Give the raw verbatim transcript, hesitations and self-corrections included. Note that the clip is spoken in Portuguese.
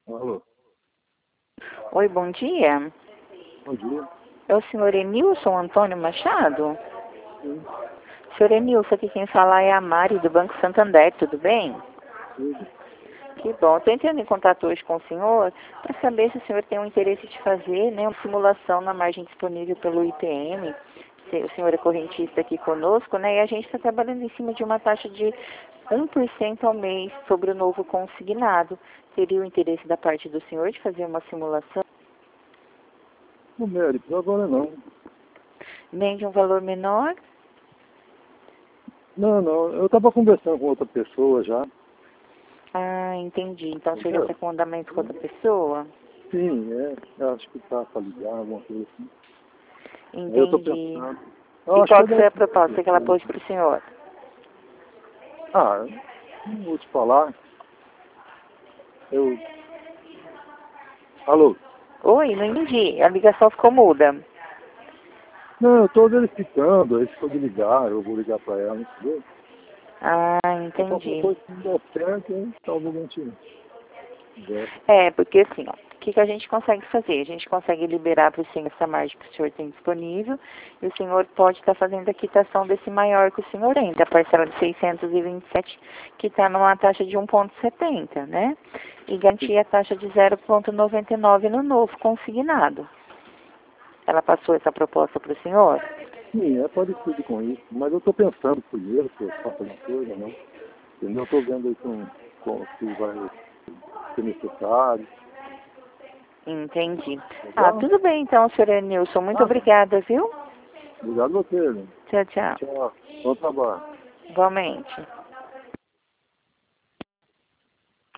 Alô, Oi, bom dia. bom dia. É o senhor Enilson Antônio Machado? Sim, Senhor Enilson, aqui quem fala é a Mari, do Banco Santander, tudo bem? tudo. Que bom. Estou entrando em contato hoje com o senhor para saber se o senhor tem um interesse de fazer, né, uma simulação na margem disponível pelo I P M. Se o senhor é correntista aqui conosco, né, e a gente está trabalhando em cima de uma taxa de um por cento ao mês sobre o novo consignado. Teria o interesse da parte do senhor de fazer uma simulação? No médico, agora não. Nem de um valor menor? Não, não, eu estava conversando com outra pessoa já. Ah, entendi. Então o senhor já Entendeu? está com andamento com outra pessoa? Sim, é, eu acho que está para ligar, alguma coisa assim. Aí eu estou Entendi. pensando. Eu E acho que qual é que foi a daqui. proposta que ela pôs para o senhor? Ah, não vou te falar. Eu. Alô? Oi, não entendi. A ligação ficou muda. Não, eu estou verificando, aí se for de ligar, eu vou ligar para ela, entendeu? Ah, Então qualquer entendi. coisa que não der certo, hein, talvez a gente converse. É, porque assim, ó, o que, que a gente consegue fazer? A gente consegue liberar para o senhor essa margem que o senhor tem disponível e o senhor pode estar fazendo a quitação desse maior que o senhor tem, da parcela de seiscentos e vinte e sete, que está numa taxa de um vírgula setenta, né? E garantir a taxa de zero vírgula noventa e nove no novo consignado. Ela passou essa proposta para o senhor? Sim, é parecido com isso, mas eu estou pensando primeiro se eu faço alguma coisa ou não. Entendeu? Eu estou vendo aí com, com, se vai ser necessário. Entendi. Ah, Legal? tudo bem então, senhor Nilson. Muito Ah, obrigada, viu? obrigado a você, né? Tchau, tchau. Tchau. Bom trabalho. Igualmente.